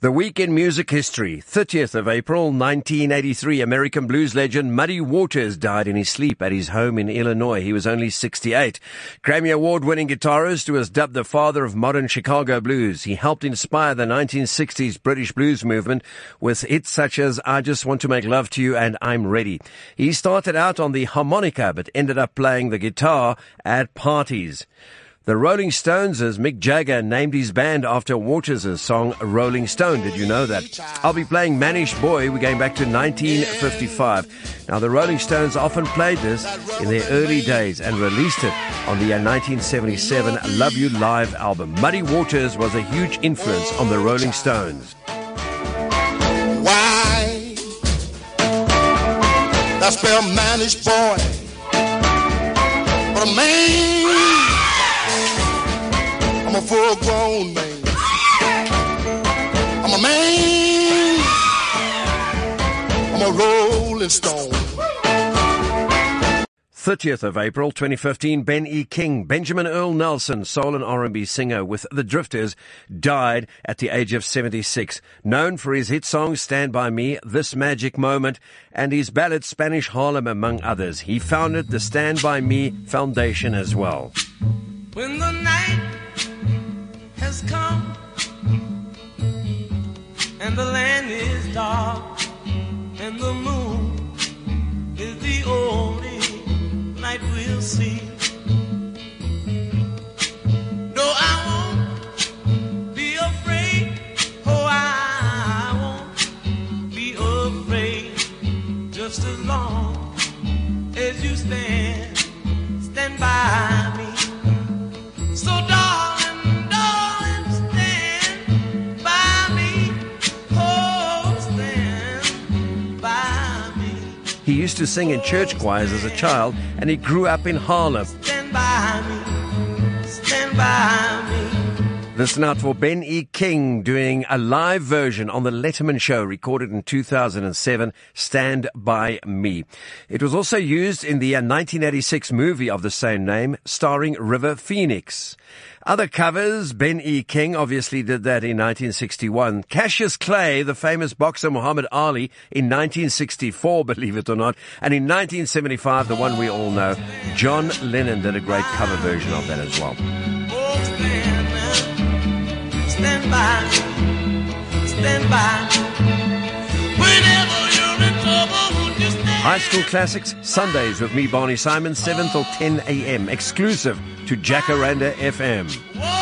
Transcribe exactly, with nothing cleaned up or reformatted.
The week in music history, thirtieth of April, nineteen eighty-three, American blues legend Muddy Waters died in his sleep at his home in Illinois. He was only sixty-eight. Grammy Award-winning guitarist who was dubbed the father of modern Chicago blues. He helped inspire the nineteen sixties British blues movement with hits such as I Just Want to Make Love to You and I'm Ready. He started out on the harmonica but ended up playing the guitar at parties. The Rolling Stones, as Mick Jagger named his band after Waters' song Rolling Stone. Did you know that? I'll be playing Manish Boy. We're going back to nineteen fifty-five. Now, the Rolling Stones often played this in their early days and released it on the nineteen seventy-seven Love You Live album. Muddy Waters was a huge influence on the Rolling Stones. Why? That's spell Manish Boy. But a man, I'm a full-grown man. I'm a man. I'm a rolling stone. thirtieth of April, twenty fifteen, Ben E. King, Benjamin Earl Nelson, soul and R and B singer with The Drifters, died at the age of seventy-six. Known for his hit songs Stand By Me, This Magic Moment, and his ballad Spanish Harlem, among others. He founded the Stand By Me Foundation as well. When the night has come and the land is dark and the moon is the only light we'll see. No, I won't be afraid. Oh, I won't be afraid. Just as long as you stand, stand by me. So darling, darling, stand by me. Oh, stand by me. He used to sing in church choirs as a child, and he grew up in Harlem. Stand by me. Stand by me. Listen out for Ben E. King doing a live version on The Letterman Show, recorded in two thousand seven, Stand By Me. It was also used in the nineteen eighty-six movie of the same name, starring River Phoenix. Other covers, Ben E. King obviously did that in nineteen sixty-one. Cassius Clay, the famous boxer Muhammad Ali, in nineteen sixty-four, believe it or not. And in nineteen seventy-five, the one we all know, John Lennon did a great cover version of that as well. Oh, stand, stand by me. Stand by me. Whenever you're in trouble, won't you stand? High School Classics, Sundays with me, Barney Simon, seven till ten a.m. Exclusive to Jacaranda F M. Whoa.